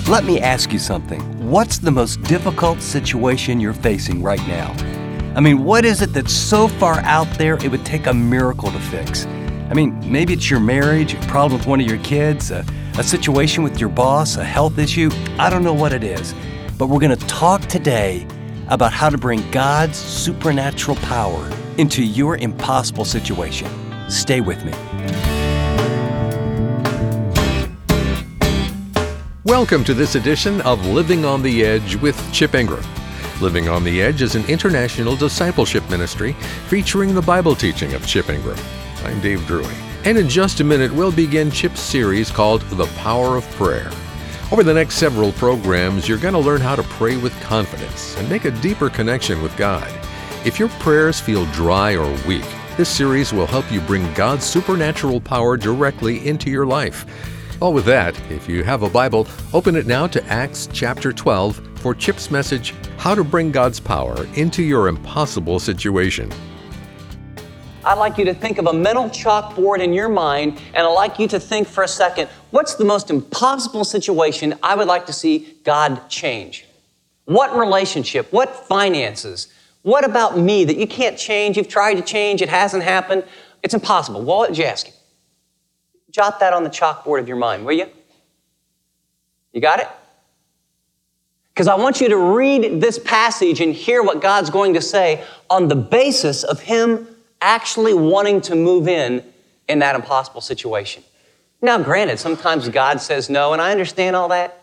Let me ask you something. What's the most difficult situation you're facing right now? I mean, what is it that's so far out there it would take a miracle to fix? I mean, maybe it's your marriage, a problem with one of your kids, a situation with your boss, a health issue. I don't know what it is, but we're going to talk today about how to bring God's supernatural power into your impossible situation. Stay with me. Welcome to this edition of Living on the Edge with Chip Ingram. Living on the Edge is an international discipleship ministry featuring the Bible teaching of Chip Ingram. I'm Dave Drury, and in just a minute we'll begin Chip's series called The Power of Prayer. Over the next several programs, you're going to learn how to pray with confidence and make a deeper connection with God. If your prayers feel dry or weak, this series will help you bring God's supernatural power directly into your life. Well, with that, if you have a Bible, open it now to Acts chapter 12 for Chip's message, How to Bring God's Power into Your Impossible Situation. I'd like you to think of a mental chalkboard in your mind, and I'd like you to think for a second, what's the most impossible situation I would like to see God change? What relationship? What finances? What about me that you can't change? You've tried to change, it hasn't happened. It's impossible. Well, what did you ask him? Jot that on the chalkboard of your mind, will you? You got it? Because I want you to read this passage and hear what God's going to say on the basis of Him actually wanting to move in that impossible situation. Now, granted, sometimes God says no, and I understand all that.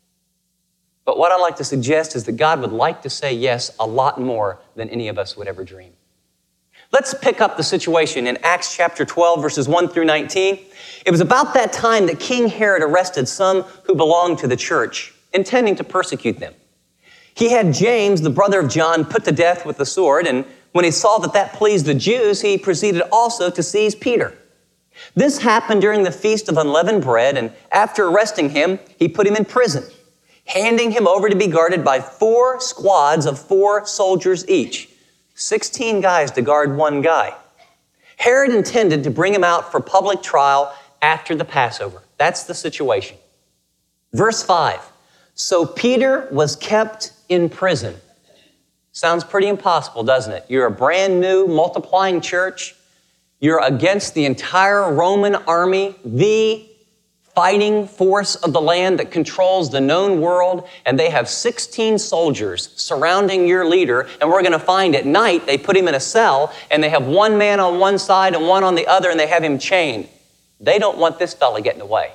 But what I'd like to suggest is that God would like to say yes a lot more than any of us would ever dream. Let's pick up the situation in Acts chapter 12, verses 1 through 19. It was about that time that King Herod arrested some who belonged to the church, intending to persecute them. He had James, the brother of John, put to death with the sword, and when he saw that pleased the Jews, he proceeded also to seize Peter. This happened during the Feast of Unleavened Bread, and after arresting him, he put him in prison, handing him over to be guarded by 4 squads of 4 soldiers each. 16 guys to guard one guy. Herod intended to bring him out for public trial after the Passover. That's the situation. Verse 5, so Peter was kept in prison. Sounds pretty impossible, doesn't it? You're a brand new, multiplying church. You're against the entire Roman army, the fighting force of the land that controls the known world, and they have 16 soldiers surrounding your leader, and we're going to find at night they put him in a cell, and they have one man on one side and one on the other, and they have him chained. They don't want this fella getting away.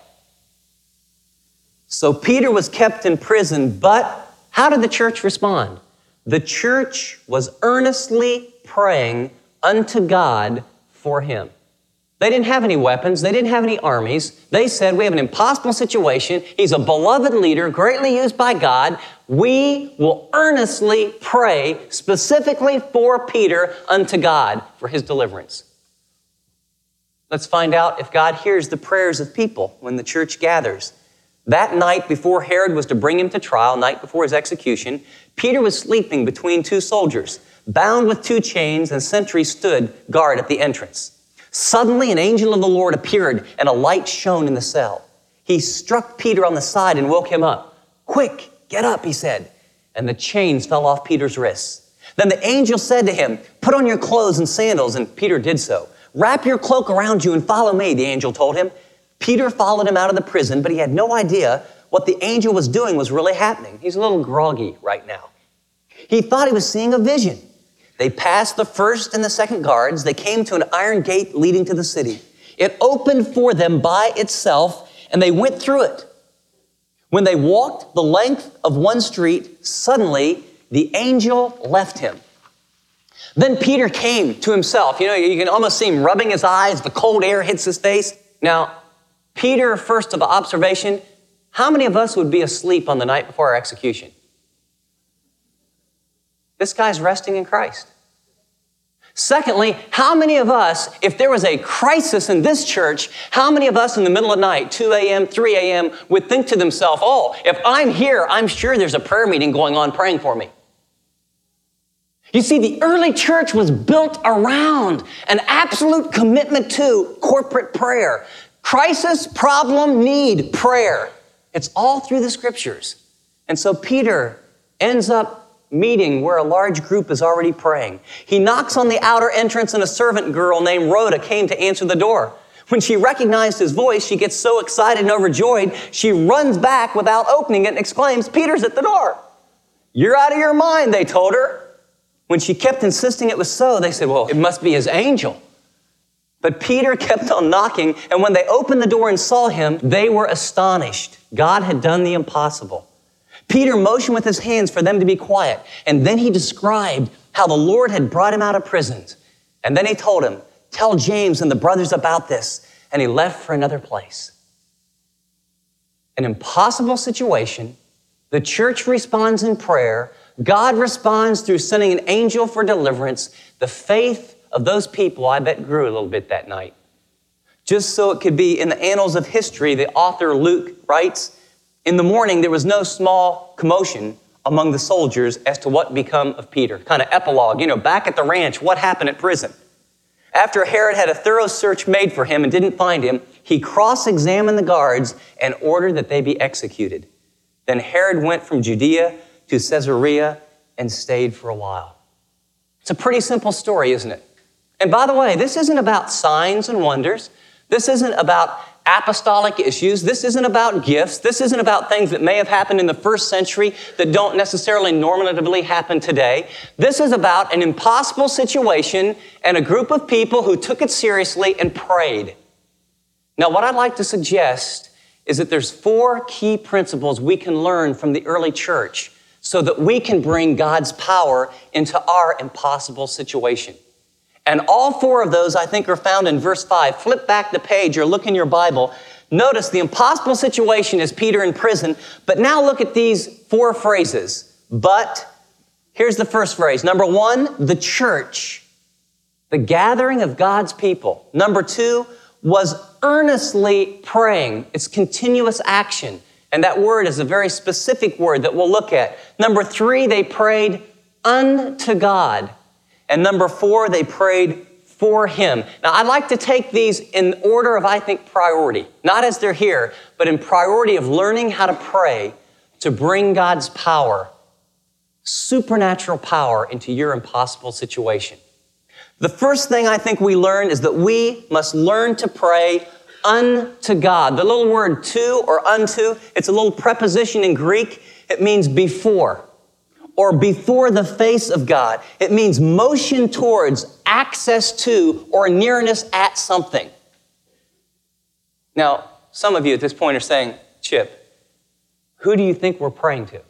So Peter was kept in prison, but how did the church respond? The church was earnestly praying unto God for him. They didn't have any weapons. They didn't have any armies. They said, we have an impossible situation. He's a beloved leader, greatly used by God. We will earnestly pray specifically for Peter unto God for his deliverance. Let's find out if God hears the prayers of people when the church gathers. That night before Herod was to bring him to trial, night before his execution, Peter was sleeping between 2 soldiers, bound with 2 chains, and sentries stood guard at the entrance. Suddenly, an angel of the Lord appeared, and a light shone in the cell. He struck Peter on the side and woke him up. Quick, get up, he said. And the chains fell off Peter's wrists. Then the angel said to him, put on your clothes and sandals, and Peter did so. Wrap your cloak around you and follow me, the angel told him. Peter followed him out of the prison, but he had no idea what the angel was doing was really happening. He's a little groggy right now. He thought he was seeing a vision. They passed the first and the second guards. They came to an iron gate leading to the city. It opened for them by itself, and they went through it. When they walked the length of one street, suddenly the angel left him. Then Peter came to himself. You know, you can almost see him rubbing his eyes. The cold air hits his face. Now, Peter, first of observation, how many of us would be asleep on the night before our execution? This guy's resting in Christ. Secondly, how many of us, if there was a crisis in this church, how many of us in the middle of the night, 2 a.m., 3 a.m., would think to themselves, oh, if I'm here, I'm sure there's a prayer meeting going on praying for me. You see, the early church was built around an absolute commitment to corporate prayer. Crisis, problem, need, prayer. It's all through the scriptures. And so Peter ends up meeting where a large group is already praying. He knocks on the outer entrance and a servant girl named Rhoda came to answer the door. When she recognized his voice, she gets so excited and overjoyed, she runs back without opening it and exclaims, "Peter's at the door." "You're out of your mind," they told her. When she kept insisting it was so, they said, "Well, it must be his angel." But Peter kept on knocking, and when they opened the door and saw him, they were astonished. God had done the impossible. Peter motioned with his hands for them to be quiet, and then he described how the Lord had brought him out of prison. And then he told him, "Tell James and the brothers about this," and he left for another place. An impossible situation, the church responds in prayer, God responds through sending an angel for deliverance. The faith of those people, I bet, grew a little bit that night. Just so it could be in the annals of history, the author Luke writes, "In the morning there was no small commotion among the soldiers as to what become of Peter." Kind of epilogue, back at the ranch, what happened at prison? After Herod had a thorough search made for him and didn't find him, he cross-examined the guards and ordered that they be executed. Then Herod went from Judea to Caesarea and stayed for a while. It's a pretty simple story, isn't it? And by the way, this isn't about signs and wonders. This isn't about apostolic issues. This isn't about gifts. This isn't about things that may have happened in the first century that don't necessarily normatively happen today. This is about an impossible situation and a group of people who took it seriously and prayed. Now, what I'd like to suggest is that there's 4 key principles we can learn from the early church so that we can bring God's power into our impossible situation. And all 4 of those, I think, are found in verse 5. Flip back the page or look in your Bible. Notice the impossible situation is Peter in prison, but now look at these 4 phrases. But, here's the first phrase. Number 1, the church, the gathering of God's people. Number 2, was earnestly praying. It's continuous action. And that word is a very specific word that we'll look at. Number 3, they prayed unto God. And number 4, they prayed for him. Now, I'd like to take these in order of, I think, priority. Not as they're here, but in priority of learning how to pray to bring God's power, supernatural power, into your impossible situation. The first thing I think we learn is that we must learn to pray unto God. The little word to or unto, it's a little preposition in Greek. It means before, or before the face of God. It means motion towards, access to, or nearness at something. Now, some of you at this point are saying, "Chip, who do you think we're praying to?"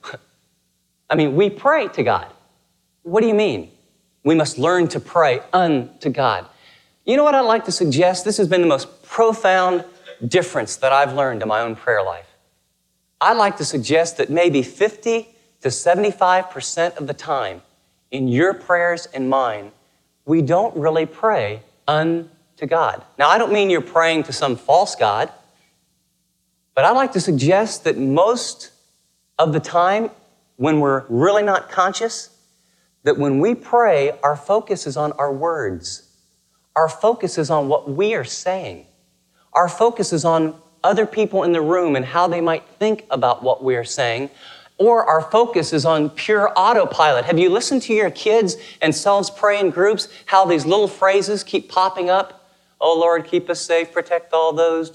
I mean, we pray to God. What do you mean? We must learn to pray unto God. You know what I'd like to suggest? This has been the most profound difference that I've learned in my own prayer life. I'd like to suggest that maybe 50 to 75% of the time in your prayers and mine, we don't really pray unto God. Now, I don't mean you're praying to some false God, but I'd like to suggest that most of the time, when we're really not conscious, that when we pray, our focus is on our words. Our focus is on what we are saying. Our focus is on other people in the room and how they might think about what we are saying. Or our focus is on pure autopilot. Have you listened to your kids and selves pray in groups, how these little phrases keep popping up? "Oh Lord, keep us safe, protect all those,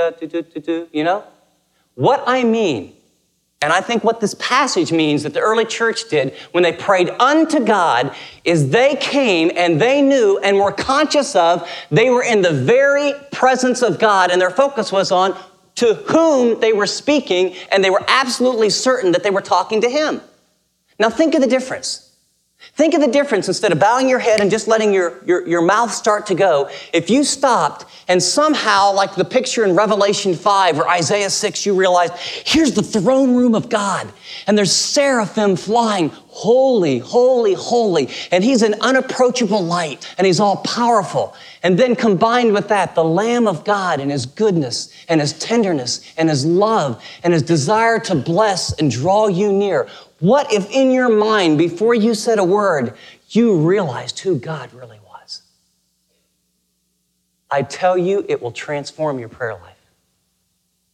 you know? What I mean, and I think what this passage means that the early church did when they prayed unto God, is they came and they knew and were conscious of, they were in the very presence of God, and their focus was on to whom they were speaking, and they were absolutely certain that they were talking to him. Now think of the difference. Think of the difference. Instead of bowing your head and just letting your mouth start to go, if you stopped and somehow, like the picture in Revelation 5 or Isaiah 6, you realize, here's the throne room of God, and there's seraphim flying, holy, holy, holy, and he's an unapproachable light, and he's all powerful. And then combined with that, the Lamb of God and his goodness and his tenderness and his love and his desire to bless and draw you near. What if in your mind, before you said a word, you realized who God really was? I tell you, it will transform your prayer life.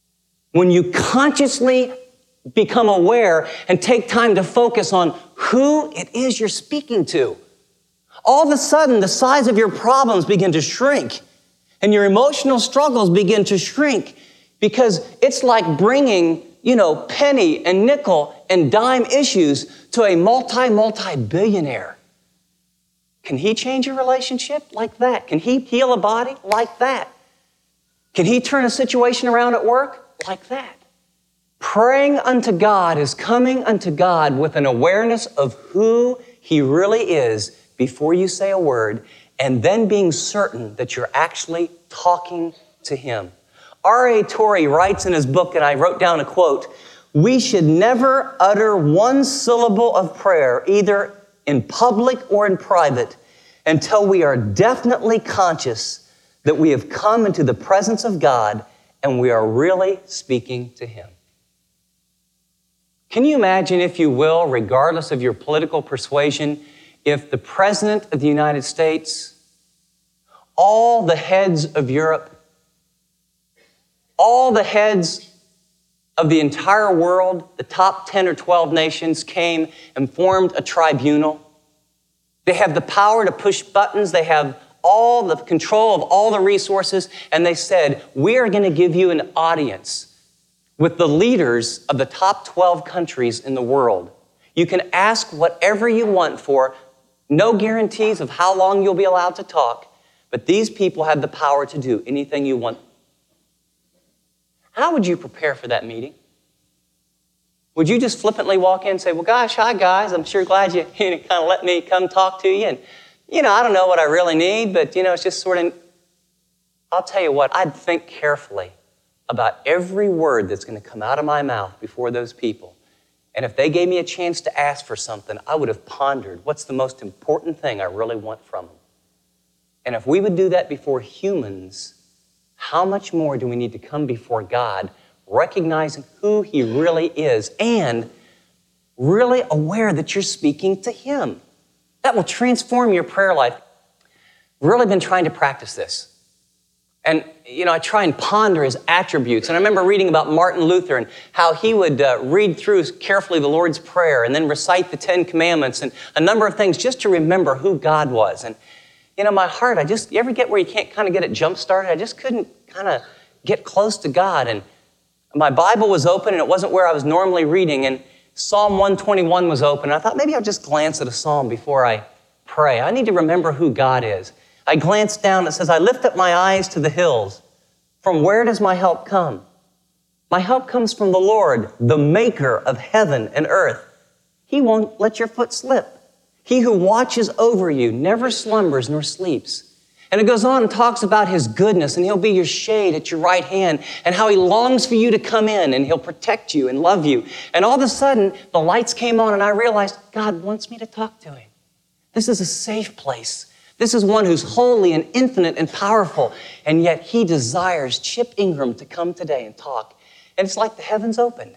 When you consciously become aware and take time to focus on who it is you're speaking to, all of a sudden the size of your problems begin to shrink and your emotional struggles begin to shrink, because it's like bringing, penny and nickel and dime issues to a multi-billionaire. Can he change a relationship like that? Can he heal a body like that? Can he turn a situation around at work like that? Praying unto God is coming unto God with an awareness of who He really is before you say a word, and then being certain that you're actually talking to Him. R.A. Torrey writes in his book, and I wrote down a quote, "We should never utter one syllable of prayer, either in public or in private, until we are definitely conscious that we have come into the presence of God and we are really speaking to Him." Can you imagine, if you will, regardless of your political persuasion, if the President of the United States, all the heads of Europe, all the heads of the entire world, the top 10 or 12 nations, came and formed a tribunal? They have the power to push buttons. They have all the control of all the resources. And they said, we are going to give you an audience with the leaders of the top 12 countries in the world. You can ask whatever you want for, no guarantees of how long you'll be allowed to talk, but these people have the power to do anything you want. How would you prepare for that meeting? Would you just flippantly walk in and say, well, gosh, hi, guys. I'm sure glad you kind of let me come talk to you. And, I don't know what I really need, but, it's just sort of, I'll tell you what, I'd think carefully about every word that's going to come out of my mouth before those people. And if they gave me a chance to ask for something, I would have pondered, what's the most important thing I really want from them? And if we would do that before humans, how much more do we need to come before God, recognizing who He really is and really aware that you're speaking to Him? That will transform your prayer life. I've really been trying to practice this. And, I try and ponder His attributes. And I remember reading about Martin Luther and how he would read through carefully the Lord's Prayer and then recite the 10 Commandments and a number of things just to remember who God was. And, my heart, you ever get where you can't kind of get it jump-started? I just couldn't kind of get close to God. And my Bible was open, and it wasn't where I was normally reading. And Psalm 121 was open. And I thought maybe I'll just glance at a psalm before I pray. I need to remember who God is. I glanced down. It says, I lift up my eyes to the hills. From where does my help come? My help comes from the Lord, the maker of heaven and earth. He won't let your foot slip. He who watches over you never slumbers nor sleeps. And it goes on and talks about His goodness, and He'll be your shade at your right hand, and how He longs for you to come in, and He'll protect you and love you. And all of a sudden, the lights came on, and I realized God wants me to talk to Him. This is a safe place. This is one who's holy and infinite and powerful, and yet He desires Chip Ingram to come today and talk. And it's like the heavens opened.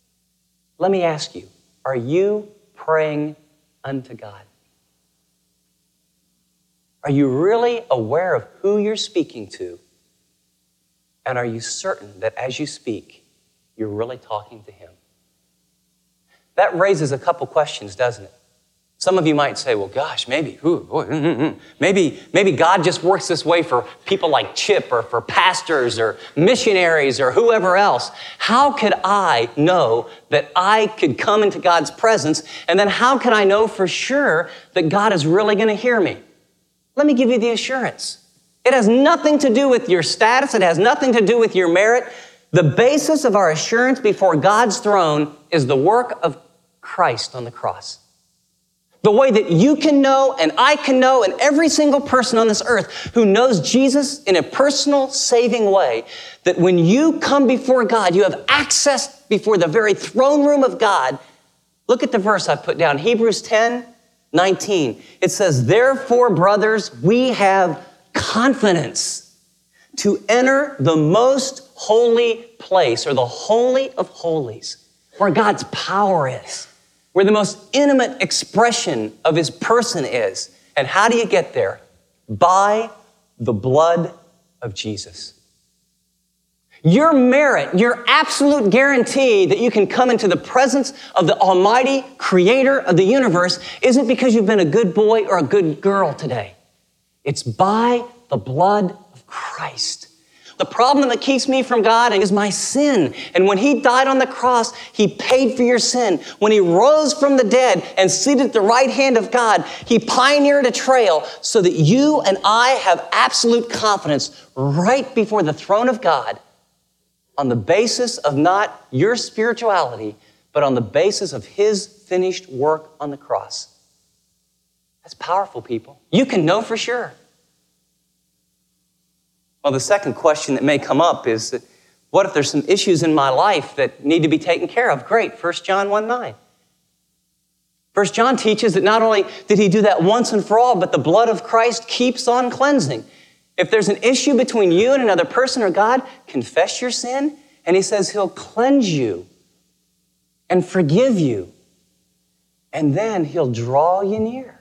Let me ask you, are you praying unto God? Are you really aware of who you're speaking to? And are you certain that as you speak, you're really talking to Him? That raises a couple questions, doesn't it? Some of you might say, well, gosh, maybe God just works this way for people like Chip or for pastors or missionaries or whoever else. How could I know that I could come into God's presence? And then how can I know for sure that God is really going to hear me? Let me give you the assurance. It has nothing to do with your status. It has nothing to do with your merit. The basis of our assurance before God's throne is the work of Christ on the cross. The way that you can know and I can know and every single person on this earth who knows Jesus in a personal, saving way, that when you come before God, you have access before the very throne room of God. Look at the verse I put down, Hebrews 10:19. It says, therefore, brothers, we have confidence to enter the most holy place, or the holy of holies, where God's power is, where the most intimate expression of His person is. And how do you get there? By the blood of Jesus. Your merit, your absolute guarantee that you can come into the presence of the Almighty Creator of the universe isn't because you've been a good boy or a good girl today. It's by the blood of Christ. The problem that keeps me from God is my sin. And when He died on the cross, He paid for your sin. When He rose from the dead and seated at the right hand of God, He pioneered a trail so that you and I have absolute confidence right before the throne of God on the basis of not your spirituality, but on the basis of His finished work on the cross. That's powerful, people. You can know for sure. Well, the second question that may come up is, what if there's some issues in my life that need to be taken care of? Great, 1 John 1:9. 1 John teaches that not only did He do that once and for all, but the blood of Christ keeps on cleansing. If there's an issue between you and another person or God, confess your sin, and He says He'll cleanse you and forgive you, and then He'll draw you near.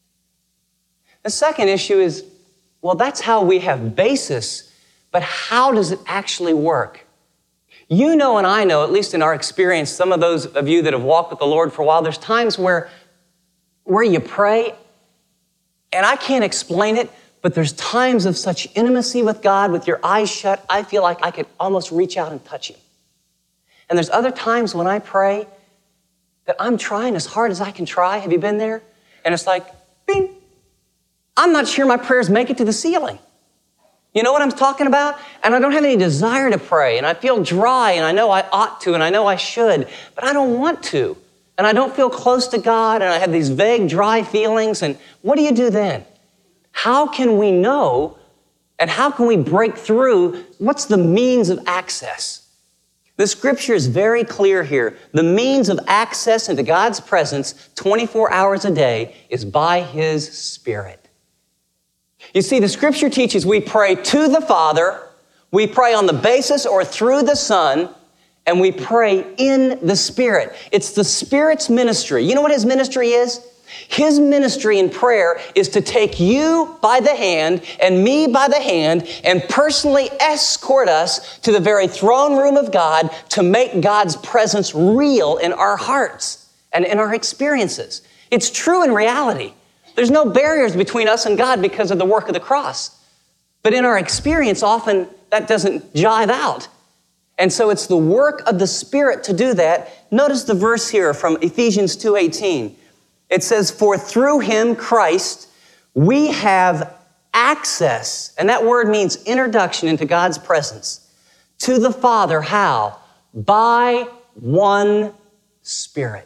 The second issue is, well, that's how we have basis, but how does it actually work? You know and I know, at least in our experience, some of those of you that have walked with the Lord for a while, there's times where you pray, and I can't explain it, but there's times of such intimacy with God, with your eyes shut, I feel like I could almost reach out and touch Him. And there's other times when I pray that I'm trying as hard as I can try. Have you been there? And it's like, bing. I'm not sure my prayers make it to the ceiling. You know what I'm talking about? And I don't have any desire to pray, and I feel dry, and I know I ought to, and I know I should, but I don't want to. And I don't feel close to God, and I have these vague, dry feelings, and what do you do then? How can we know, and how can we break through? What's the means of access? The scripture is very clear here. The means of access into God's presence 24 hours a day is by His Spirit. You see, the scripture teaches we pray to the Father, we pray on the basis or through the Son, and we pray in the Spirit. It's the Spirit's ministry. You know what His ministry is? His ministry in prayer is to take you by the hand and me by the hand and personally escort us to the very throne room of God to make God's presence real in our hearts and in our experiences. It's true in reality. There's no barriers between us and God because of the work of the cross. But in our experience, often that doesn't jive out. And so it's the work of the Spirit to do that. Notice the verse here from Ephesians 2:18. It says, "For through Him, Christ, we have access," and that word means introduction into God's presence, "to the Father." How? By one Spirit.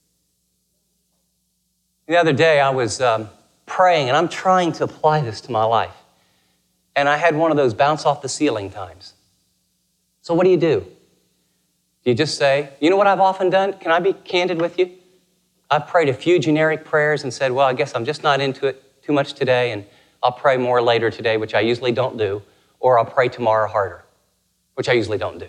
The other day I was praying, and I'm trying to apply this to my life. And I had one of those bounce off the ceiling times. So what do? Do you just say, you know what I've often done? Can I be candid with you? I've prayed a few generic prayers and said, well, I guess I'm just not into it too much today, and I'll pray more later today, which I usually don't do, or I'll pray tomorrow harder, which I usually don't do.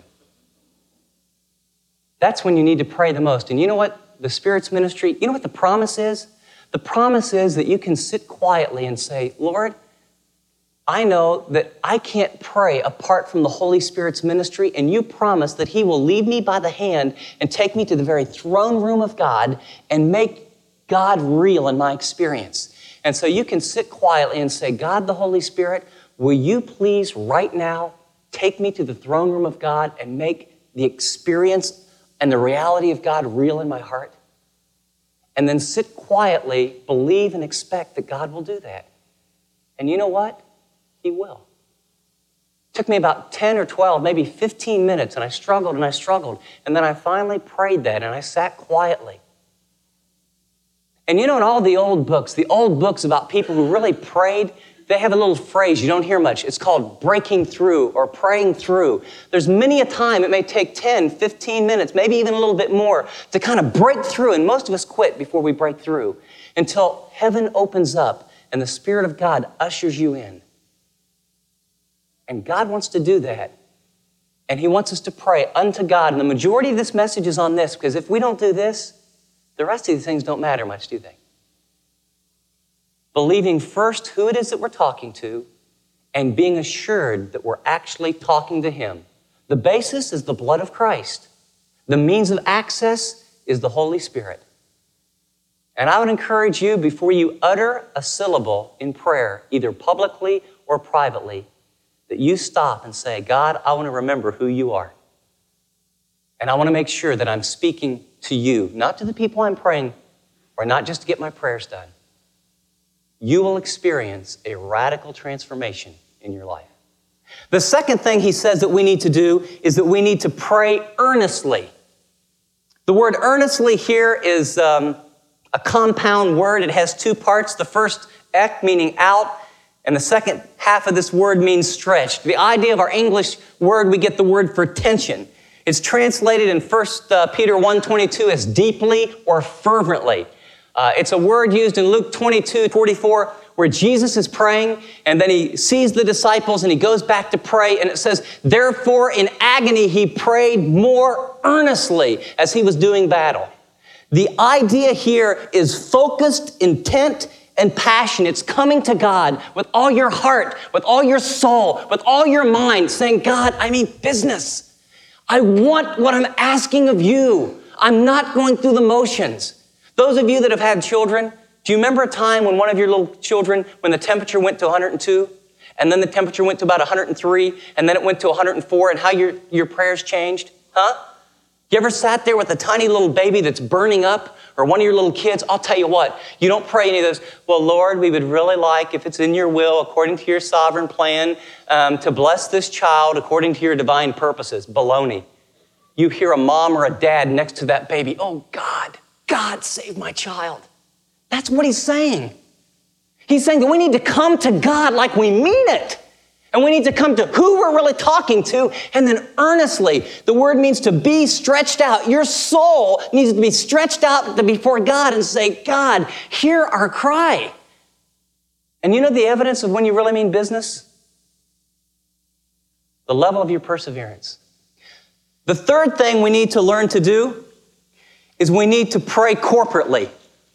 That's when you need to pray the most. And you know what the Spirit's ministry, you know what the promise is? The promise is that you can sit quietly and say, Lord, I know that I can't pray apart from the Holy Spirit's ministry, and you promise that He will lead me by the hand and take me to the very throne room of God and make God real in my experience. And so you can sit quietly and say, God, the Holy Spirit, will you please right now take me to the throne room of God and make the experience and the reality of God real in my heart? And then sit quietly, believe and expect that God will do that. And you know what? He will. It took me about 10 or 12, maybe 15 minutes, and I struggled and I struggled. And then I finally prayed that, and I sat quietly. And you know, in all the old books about people who really prayed, they have a little phrase you don't hear much. It's called breaking through or praying through. There's many a time it may take 10, 15 minutes, maybe even a little bit more to kind of break through. And most of us quit before we break through until heaven opens up and the Spirit of God ushers you in. And God wants to do that. And He wants us to pray unto God. And the majority of this message is on this, because if we don't do this, the rest of these things don't matter much, do they? Believing first who it is that we're talking to and being assured that we're actually talking to Him. The basis is the blood of Christ. The means of access is the Holy Spirit. And I would encourage you, before you utter a syllable in prayer, either publicly or privately, that you stop and say, God, I want to remember who you are. And I want to make sure that I'm speaking to you, not to the people I'm praying, or not just to get my prayers done. You will experience a radical transformation in your life. The second thing he says that we need to do is that we need to pray earnestly. The word earnestly here is a compound word. It has two parts. The first, ek, meaning out, and the second half of this word means stretched. The idea of our English word, we get the word for tension. It's translated in 1 Peter 1:22 as deeply or fervently. It's a word used in Luke 22:44 where Jesus is praying and then he sees the disciples and he goes back to pray and it says, therefore in agony he prayed more earnestly as he was doing battle. The idea here is focused intent and passion. It's coming to God with all your heart, with all your soul, with all your mind, saying, God, I mean business. I want what I'm asking of you. I'm not going through the motions. Those of you that have had children, do you remember a time when one of your little children, when the temperature went to 102, and then the temperature went to about 103, and then it went to 104, and how your prayers changed? Huh? You ever sat there with a tiny little baby that's burning up, or one of your little kids? I'll tell you what, you don't pray any of those, well, Lord, we would really like, if it's in your will, according to your sovereign plan, to bless this child according to your divine purposes. Baloney. You hear a mom or a dad next to that baby, oh, God, save my child. That's what he's saying. He's saying that we need to come to God like we mean it. And we need to come to who we're really talking to, and then earnestly. The word means to be stretched out. Your soul needs to be stretched out before God and say, God, hear our cry. And you know the evidence of when you really mean business? The level of your perseverance. The third thing we need to learn to do is we need to pray corporately.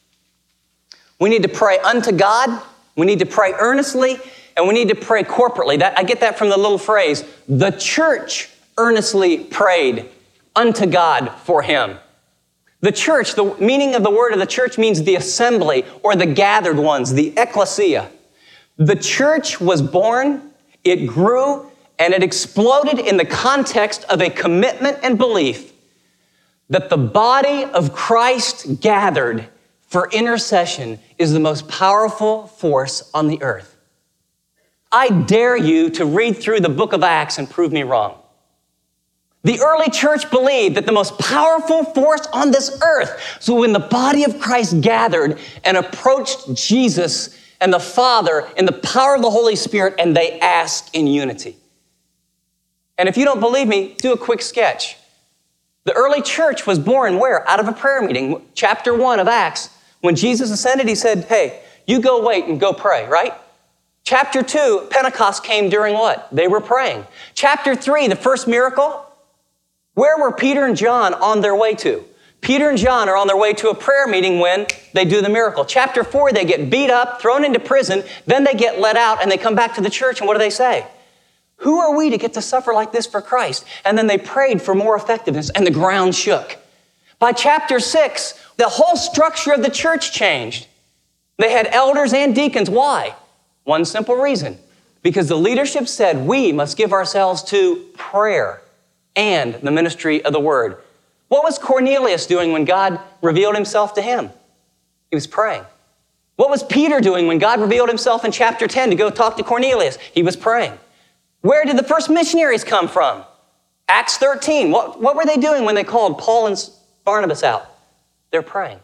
We need to pray unto God, we need to pray earnestly, and we need to pray corporately. I get that from the little phrase, the church earnestly prayed unto God for him. The church, the meaning of the word of the church means the assembly or the gathered ones, the ecclesia. The church was born, it grew, and it exploded in the context of a commitment and belief that the body of Christ gathered for intercession is the most powerful force on the earth. I dare you to read through the book of Acts and prove me wrong. The early church believed that the most powerful force on this earth. So when the body of Christ gathered and approached Jesus and the Father in the power of the Holy Spirit, and they asked in unity. And if you don't believe me, do a quick sketch. The early church was born where? Out of a prayer meeting. Chapter 1 of Acts. When Jesus ascended, he said, hey, you go wait and go pray, right? Chapter 2, Pentecost came during what? They were praying. Chapter 3, the first miracle. Where were Peter and John on their way to? Peter and John are on their way to a prayer meeting when they do the miracle. Chapter 4, they get beat up, thrown into prison, then they get let out and they come back to the church, and what do they say? Who are we to get to suffer like this for Christ? And then they prayed for more effectiveness, and the ground shook. By chapter 6, the whole structure of the church changed. They had elders and deacons. Why? One simple reason. Because the leadership said we must give ourselves to prayer and the ministry of the word. What was Cornelius doing when God revealed himself to him? He was praying. What was Peter doing when God revealed himself in chapter 10 to go talk to Cornelius? He was praying. Where did the first missionaries come from? Acts 13. What were they doing when they called Paul and Barnabas out? They're praying.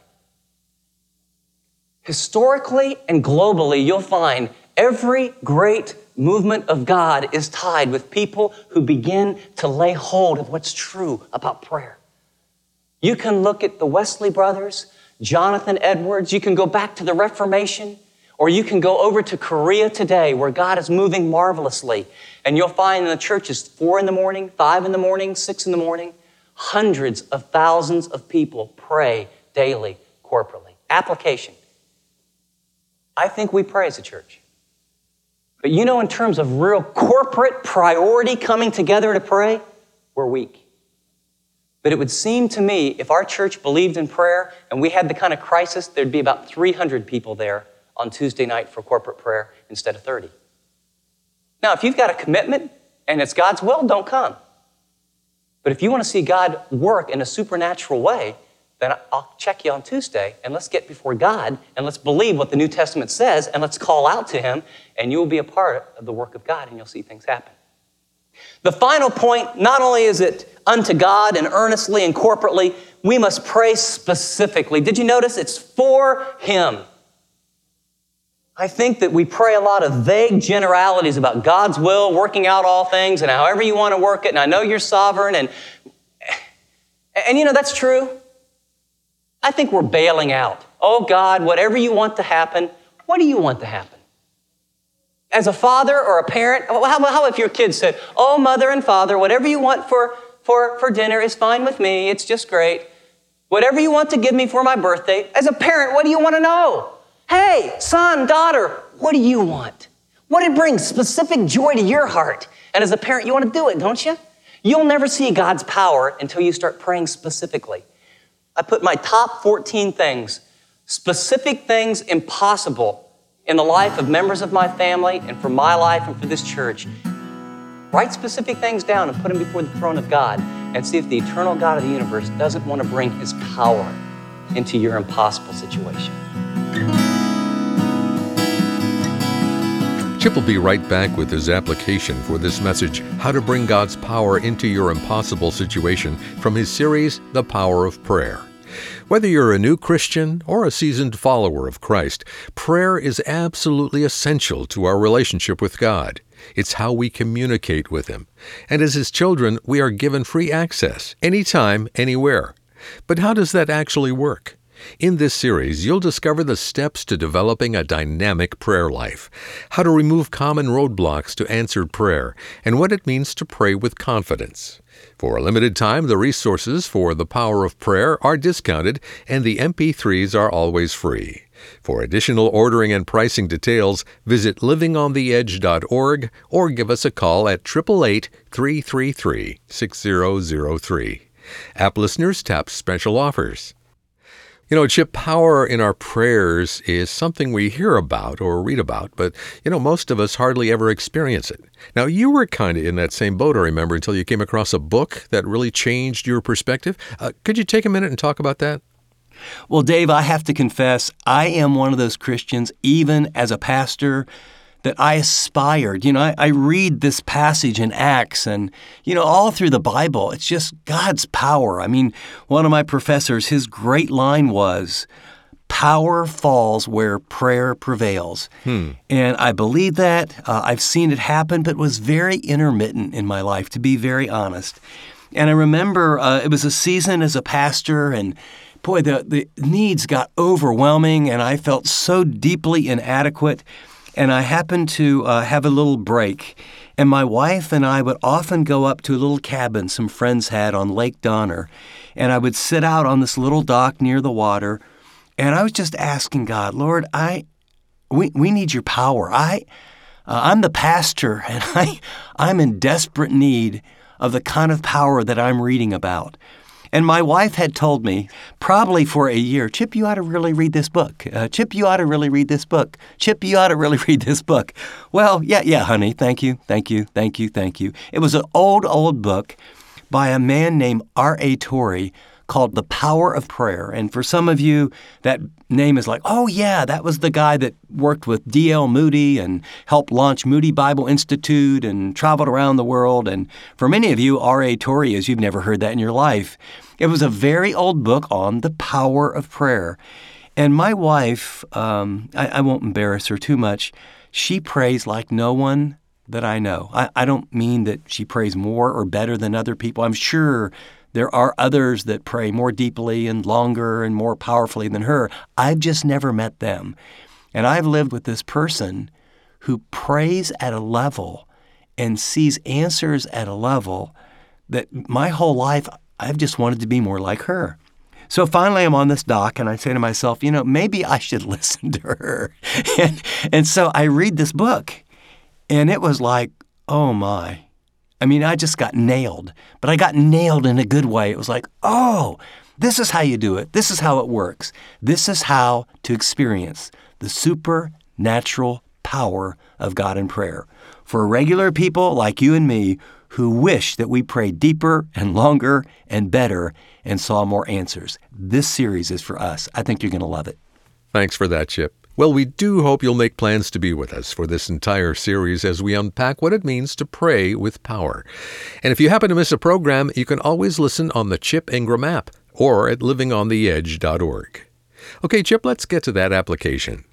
Historically and globally, you'll find every great movement of God is tied with people who begin to lay hold of what's true about prayer. You can look at the Wesley brothers, Jonathan Edwards, you can go back to the Reformation, or you can go over to Korea today where God is moving marvelously. And you'll find in the churches 4 in the morning, 5 in the morning, 6 in the morning, hundreds of thousands of people pray daily, corporately. Application. I think we pray as a church. But you know, in terms of real corporate priority coming together to pray, we're weak. But it would seem to me if our church believed in prayer and we had the kind of crisis, there'd be about 300 people there on Tuesday night for corporate prayer instead of 30. Now, if you've got a commitment and it's God's will, don't come. But if you want to see God work in a supernatural way, then I'll check you on Tuesday, and let's get before God, and let's believe what the New Testament says, and let's call out to Him, and you will be a part of the work of God, and you'll see things happen. The final point, not only is it unto God and earnestly and corporately, we must pray specifically. Did you notice? It's for Him. I think that we pray a lot of vague generalities about God's will, working out all things, and however you want to work it, and I know you're sovereign, and you know, that's true. I think we're bailing out. Oh God, whatever you want to happen, what do you want to happen? As a father or a parent, how if your kid said, oh, mother and father, whatever you want for dinner is fine with me, it's just great. Whatever you want to give me for my birthday. As a parent, what do you want to know? Hey, son, daughter, what do you want? What brings specific joy to your heart? And as a parent, you want to do it, don't you? You'll never see God's power until you start praying specifically. I put my top 14 things, specific things impossible in the life of members of my family and for my life and for this church. Write specific things down and put them before the throne of God and see if the eternal God of the universe doesn't want to bring His power into your impossible situation. Chip will be right back with his application for this message, How to Bring God's Power into Your Impossible Situation, from his series, The Power of Prayer. Whether you're a new Christian or a seasoned follower of Christ, prayer is absolutely essential to our relationship with God. It's how we communicate with Him. And as His children, we are given free access, anytime, anywhere. But how does that actually work? In this series, you'll discover the steps to developing a dynamic prayer life, how to remove common roadblocks to answered prayer, and what it means to pray with confidence. For a limited time, the resources for The Power of Prayer are discounted, and the MP3s are always free. For additional ordering and pricing details, visit livingontheedge.org or give us a call at 888-333-6003. App listeners tap special offers. You know, Chip, power in our prayers is something we hear about or read about, but, most of us hardly ever experience it. Now, you were kind of in that same boat, I remember, until you came across a book that really changed your perspective. Could you take a minute and talk about that? Well, Dave, I have to confess, I am one of those Christians, even as a pastor, that I aspired. I read this passage in Acts and, all through the Bible, it's just God's power. I mean, one of my professors, his great line was, power falls where prayer prevails. And I believe that. I've seen it happen, but it was very intermittent in my life, to be very honest. And I remember it was a season as a pastor, and boy, the needs got overwhelming, and I felt so deeply inadequate. And I happened to have a little break, and my wife and I would often go up to a little cabin some friends had on Lake Donner, and I would sit out on this little dock near the water, and I was just asking God, Lord, we need your power. I'm the pastor, and I'm in desperate need of the kind of power that I'm reading about. And my wife had told me, probably for a year, Chip, you ought to really read this book. Chip, you ought to really read this book. Chip, you ought to really read this book. Well, yeah, honey, thank you. It was an old book by a man named R.A. Torrey called The Power of Prayer. And for some of you, that name is like, oh yeah, that was the guy that worked with D.L. Moody and helped launch Moody Bible Institute and traveled around the world. And for many of you, R.A. Torrey is, you've never heard that in your life. It was a very old book on the power of prayer. And my wife, I won't embarrass her too much, she prays like no one that I know. I don't mean that she prays more or better than other people. I'm sure there are others that pray more deeply and longer and more powerfully than her. I've just never met them. And I've lived with this person who prays at a level and sees answers at a level that my whole life I've just wanted to be more like her. So finally I'm on this dock and I say to myself, maybe I should listen to her. And so I read this book and it was like, oh my, I mean, I just got nailed, but I got nailed in a good way. It was like, oh, this is how you do it. This is how it works. This is how to experience the supernatural power of God in prayer. For regular people like you and me who wish that we prayed deeper and longer and better and saw more answers. This series is for us. I think you're going to love it. Thanks for that, Chip. Well, we do hope you'll make plans to be with us for this entire series as we unpack what it means to pray with power. And if you happen to miss a program, you can always listen on the Chip Ingram app or at livingontheedge.org. Okay, Chip, let's get to that application.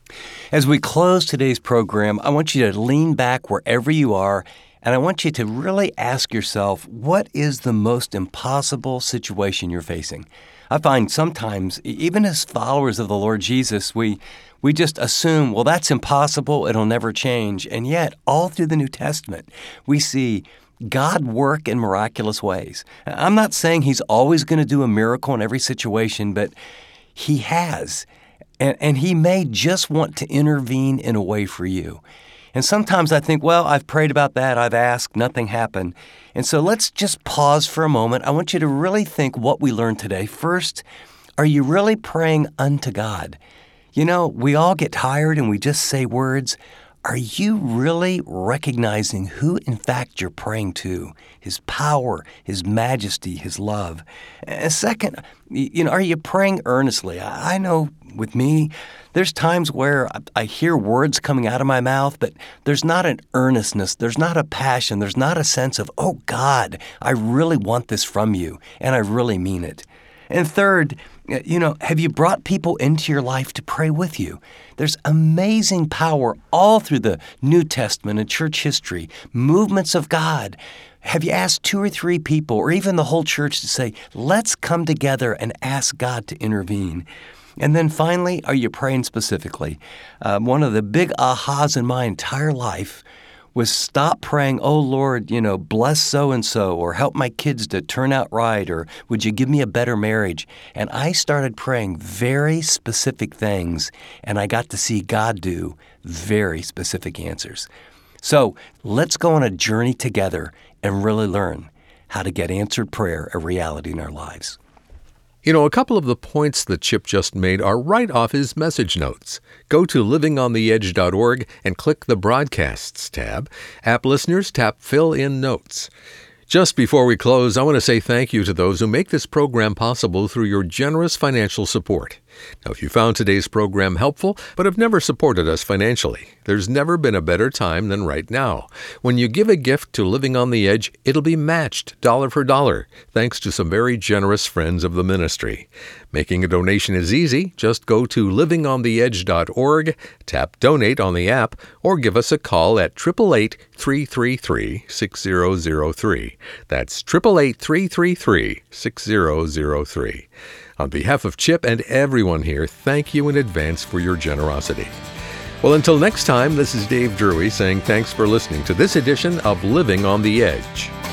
As we close today's program, I want you to lean back wherever you are, and I want you to really ask yourself, what is the most impossible situation you're facing? I find sometimes, even as followers of the Lord Jesus, we just assume, well, that's impossible, it'll never change. And yet, all through the New Testament, we see God work in miraculous ways. I'm not saying He's always going to do a miracle in every situation, but He has. And He may just want to intervene in a way for you. And sometimes I think, well, I've prayed about that, I've asked, nothing happened. And so let's just pause for a moment. I want you to really think what we learned today. First, are you really praying unto God? You know, we all get tired and we just say words. Are you really recognizing who, in fact, you're praying to? His power, His majesty, His love. And second, are you praying earnestly? I know with me, there's times where I hear words coming out of my mouth, but there's not an earnestness, there's not a passion, there's not a sense of, oh God, I really want this from you, and I really mean it. And third, have you brought people into your life to pray with you? There's amazing power all through the New Testament and church history, movements of God. Have you asked 2 or 3 people, or even the whole church, to say, let's come together and ask God to intervene? And then finally, are you praying specifically? One of the big ahas in my entire life was stop praying, oh Lord, bless so-and-so, or help my kids to turn out right, or would you give me a better marriage? And I started praying very specific things, and I got to see God do very specific answers. So let's go on a journey together and really learn how to get answered prayer a reality in our lives. A couple of the points that Chip just made are right off his message notes. Go to livingontheedge.org and click the Broadcasts tab. App listeners, tap Fill in Notes. Just before we close, I want to say thank you to those who make this program possible through your generous financial support. Now, if you found today's program helpful but have never supported us financially, there's never been a better time than right now. When you give a gift to Living on the Edge, it'll be matched dollar for dollar, thanks to some very generous friends of the ministry. Making a donation is easy. Just go to livingontheedge.org, tap Donate on the app, or give us a call at 888-333-6003. That's 888-333-6003. On behalf of Chip and everyone here, thank you in advance for your generosity. Well, until next time, this is Dave Drury saying thanks for listening to this edition of Living on the Edge.